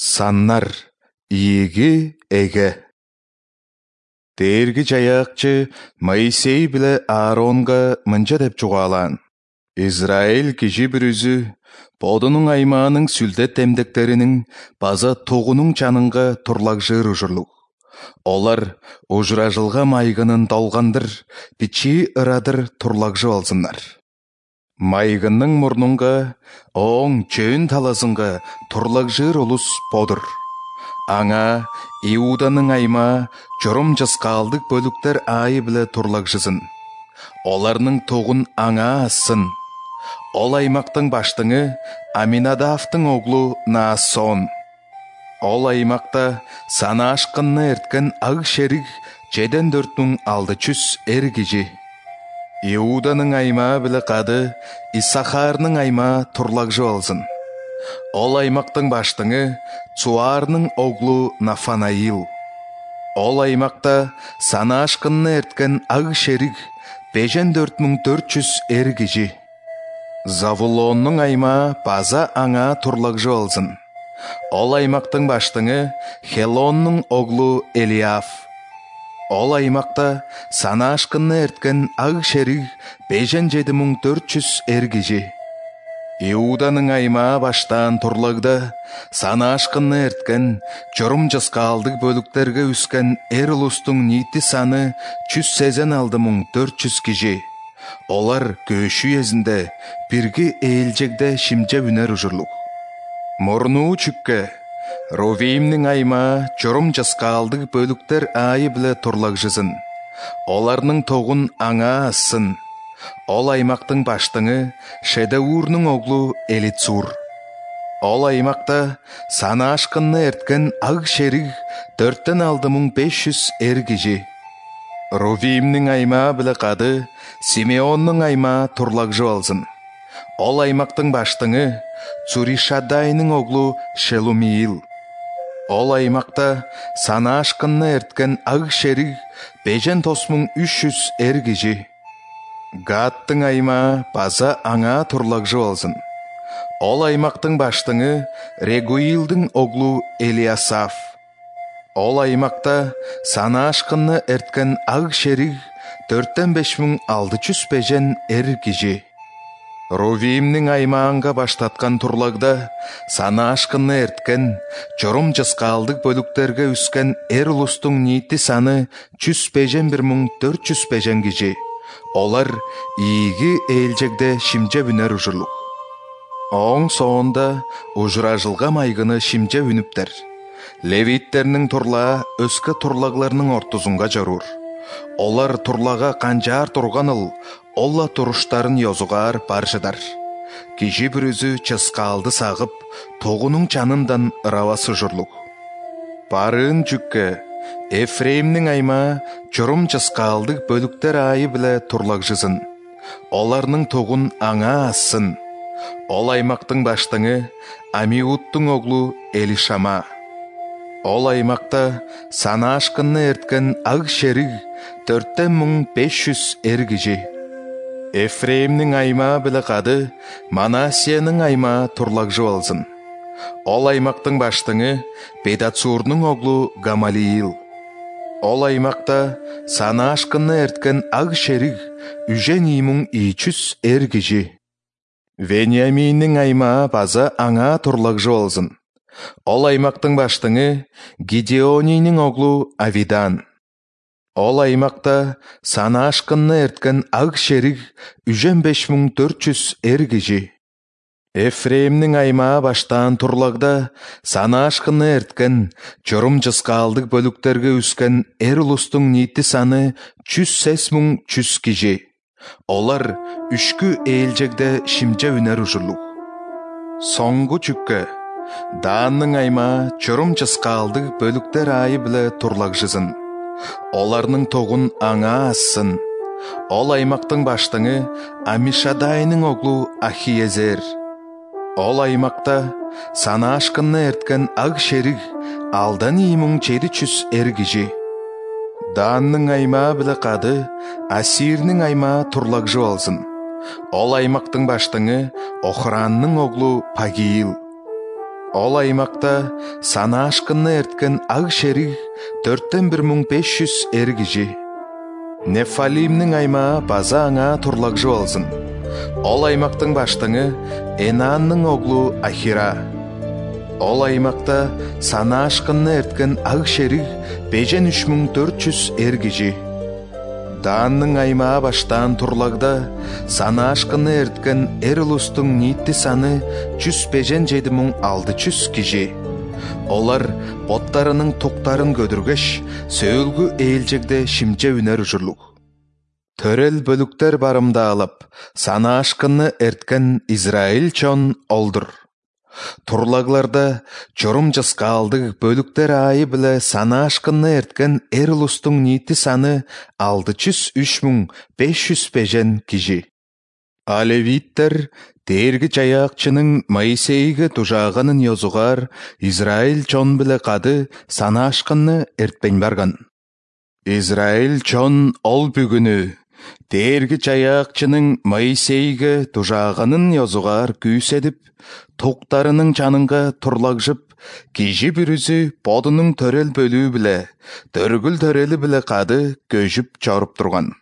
Саннар иеги эге. Дээрги жаяакчы Моисей биле Ааронга мынча деп жугаалаан. Израиль киши бүрүзү бодунун аймаанын сүлдет темдектеринин база тогунун чанынга турлагжыр ужурлук. Олар ужуражылга майгынын долгандыр, бичи ырадыр турлагжы алсыннар. Майгынның мурнунга, оң чөөн таласынга турлагжыр улус бодур. Аңа Иуданын айма жорум жаскаалдык бөлүктер айы биле турлагжысын. Оларның тогун аңа асын. Ол аймактын баштыңы Аминадавтың оглу Наасон. Ол аймакта сана ашкынны эрткен аг шерик 7400 эр киши. Иуданын айма биле кады Исахарнын айма турлагжы алсын. Ол аймактын баштыңы Цуарнын оглу Нафанаил. Ол аймакта сана ашкынны эрткен аг шерик 5400 эр киши. Завулоннун айма база аңа турлагжы алсын. Ол аймактын баштыңы Хелоннун оглу Элиаф. Ол аймакта сана ашкынны эрткен аг шерик 57400 эр киши. Иуданын айма баштан турлагда сана ашкынны эрткен жорум жаскаалдык бөлүктерге үскен эр улустун нийти саны 186.400 киши. Олар көшүү эзинде бирги ээлжегде шимже үнөр ужурлук. Мурнуу чүккө Ровимнин айма жорум жаскаалдык бөлүктер айы биле турлагжысын. Оларнын тогун аңа асын. Ол аймактын баштыңы Шедеурнун оглу Элицур. Ол аймакта сана ашкынны эрткен аг шерик 4500 эр киши. Ровимнин айма биле кады Симеоннун айма турлагжы алсын. Ол аймактын баштыңы Цуришадайнын оглу Шелумиил. Ол аймакта сана ашкынны эрткен аг шерик 5300 эр киши. Гаттың айма база аңа турлагжы алсын. Ол аймактын баштыңы Регуилдин оглу Элиасаф. Ол аймакта сана ашкынны эрткен аг шерик 45600 эр киши. Ровимнин аймаанга баштаткан турлагда сана ашкынны эрткен жорум жаскаалдык бөлүктерге үскен эр улустун нийти саны 151.400 киши. Олар ийги ээлжегде шимже үнөр ужурлук. Оң соонда ужуражылга майгыны шимже үнүптер. Левиттернин турлаа өскө турлагларынын ортузунга жорур. Олар турлага канжаар турганыл, олла туруштарын ёзугаар баржыдар. Киши бүрүзү часкаалды сагып, тогунун чанындан ырабасы журлук. Барын жүккө Эфремнин айма жорум жаскаалдык бөлүктер айы биле турлагжысын. Оларнын тогун аңа асын. Ол аймактын баштыңы Амиудтун оглу Элишама. Ол аймакта сана ашкынны эрткен аг шерик 4500 эр киши. Эфремнин айма биле кады Манасиянын айма турлагжы алсын. Ол аймактын баштыңы Педацурнун оглу Гамалиил. Ол аймакта сана ашкынны эрткен аг шерик 300 эр киши. Вениаминдин айма база аңа турлагжы алсын. Ол аймактын баштыңы Гидеонинин оглу Авидан. Ол аймакта сана ашкынны эрткен аг шерик 15400 эр киши. Эфремнин айма баштан турлагда сана ашкынны эрткен жорум жаскаалдык бөлүктерге үскен эр улустун нийти саны 100.100 киши. Олар үшкү ээлжегде шимже үнөр ужурлук. Соңгу чүккө Даннын айма жорум жаскаалдык бөлүктер айы биле турлагжысын. Оларнын тогун аңа асын. Ол аймактын баштыңы Амишадайнын оглу Ахиезер. Ол аймакта сана ашкынны эрткен аг шерик 6700 эр киши. Даннын айма биле кады Асирнин айма турлагжы алсын. Ол аймактын баштыңы Охраннын оглу Пагиил. Ол аймакта сана ашкынны эрткен аг шериг 4,1500 эргижи. Нефалимнің аймаа база аңа турлагжы болсын. Ол аймактың баштыңы Энанның оглу Ахира. Ол аймакта сана ашкынны эрткен аг шериг 5400 эргижи. Данның аймаа баштан турлагда сана ашкынны эрткен Эрулустың нитти саны 157,600 кижи. Олар боттарының тоқтарын көдіргеш, сөйлгі эйлжегде шимче үнер ұжырлық. Төрел бөліктер барымда алып, сана ашкынны эрткен Израиль чон олдыр. Турлагларда жорым жасқа алдық бөліктер айы білі сана ашкынны эрткен Эрулустың нити саны 603,500 кижи. Алевиттер Дергі жаяқчының Моисейгі тұжағанын йозуғар Израиль чон білі қады сана ашкынны эртпен барған. Израиль чон ол бүгіні Дергі жаяқчының Моисейгі тұжағанын йозуғар күйседіп, тоқтарының жаныңға тұрлағжып, кежі бүрізі бодының төрел бөлі білі, дөргіл төрелі білі қады көжіп чарып тұрған.